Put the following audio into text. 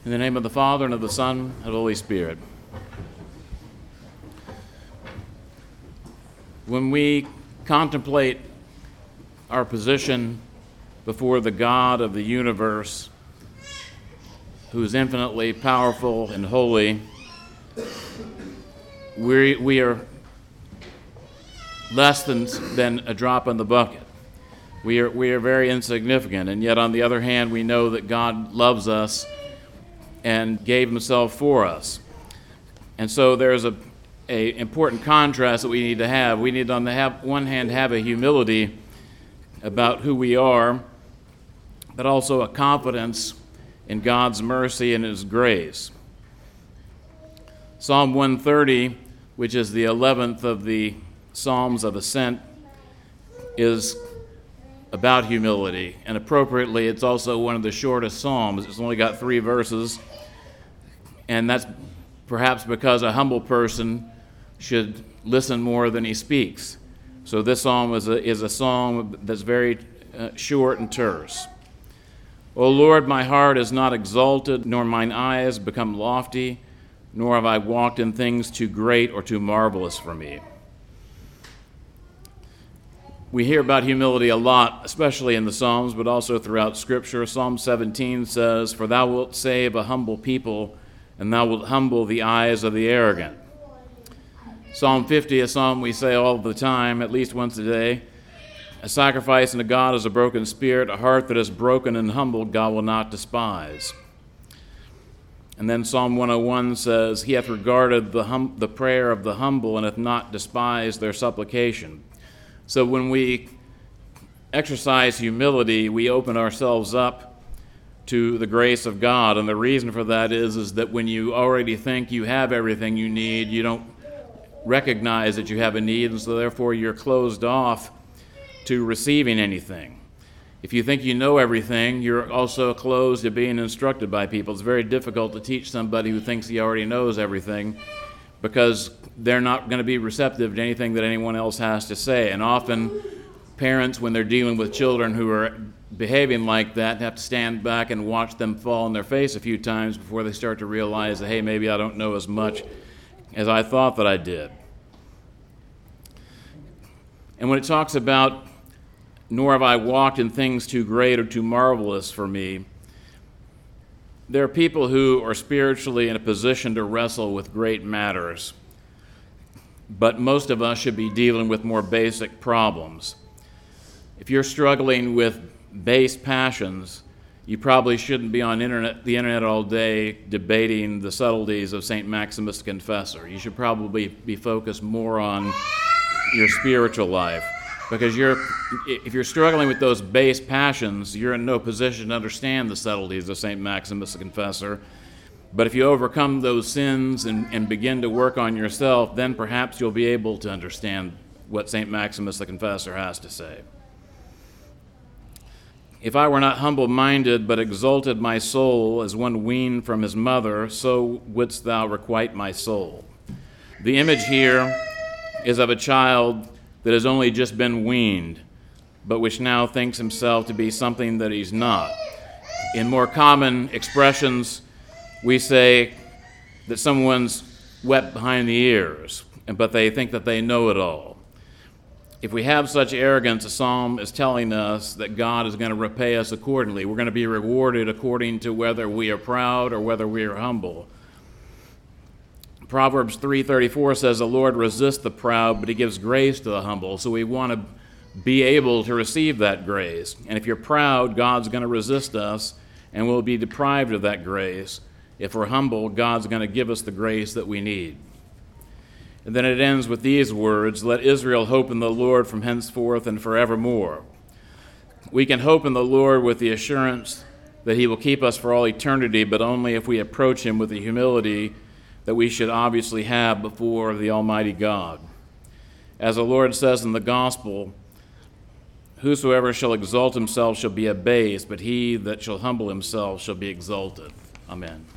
In the name of the Father, and of the Son, and of the Holy Spirit. When we contemplate our position before the God of the universe, who is infinitely powerful and holy, we are less than a drop in the bucket. We are very insignificant, and yet on the other hand, we know that God loves us and gave himself for us. And so there's a important contrast that we need to have. We need on the one hand have a humility about who we are, but also a confidence in God's mercy and his grace. Psalm 130, which is the 11th of the Psalms of Ascent, is about humility, and appropriately it's also one of the shortest psalms. It's only got 3 verses, and that's perhaps because a humble person should listen more than he speaks. So this psalm is a psalm that's very short and terse. O Lord, my heart is not exalted, nor mine eyes become lofty, nor have I walked in things too great or too marvelous for me. We hear about humility a lot, especially in the Psalms, but also throughout Scripture. Psalm 17 says, "For thou wilt save a humble people, and thou wilt humble the eyes of the arrogant." Psalm 50, a psalm we say all the time, at least once a day. "A sacrifice unto God is a broken spirit, a heart that is broken and humbled God will not despise." And then Psalm 101 says, "He hath regarded the prayer of the humble, and hath not despised their supplication." So when we exercise humility, we open ourselves up to the grace of God. And the reason for that is that when you already think you have everything you need, you don't recognize that you have a need, and so therefore you're closed off to receiving anything. If you think you know everything, you're also closed to being instructed by people. It's very difficult to teach somebody who thinks he already knows everything, because they're not going to be receptive to anything that anyone else has to say. And often parents, when they're dealing with children who are behaving like that, have to stand back and watch them fall on their face a few times before they start to realize that, hey, maybe I don't know as much as I thought that I did. And when it talks about, "Nor have I walked in things too great or too marvelous for me," there are people who are spiritually in a position to wrestle with great matters, but most of us should be dealing with more basic problems. If you're struggling with base passions, you probably shouldn't be on the internet all day debating the subtleties of St. Maximus the Confessor. You should probably be focused more on your spiritual life, because if you're struggling with those base passions, you're in no position to understand the subtleties of St. Maximus the Confessor. But if you overcome those sins and begin to work on yourself, then perhaps you'll be able to understand what St. Maximus the Confessor has to say. "If I were not humble-minded, but exalted my soul as one weaned from his mother, so wouldst thou requite my soul." The image here is of a child that has only just been weaned, but which now thinks himself to be something that he's not. In more common expressions, we say that someone's wet behind the ears, but they think that they know it all. If we have such arrogance, the psalm is telling us that God is going to repay us accordingly. We're going to be rewarded according to whether we are proud or whether we are humble. Proverbs 3:34 says, "The Lord resists the proud, but he gives grace to the humble." So we want to be able to receive that grace. And if you're proud, God's going to resist us, and we'll be deprived of that grace. If we're humble, God's going to give us the grace that we need. And then it ends with these words, "Let Israel hope in the Lord from henceforth and forevermore." We can hope in the Lord with the assurance that he will keep us for all eternity, but only if we approach him with the humility that we should obviously have before the Almighty God. As the Lord says in the Gospel, "Whosoever shall exalt himself shall be abased, but he that shall humble himself shall be exalted." Amen.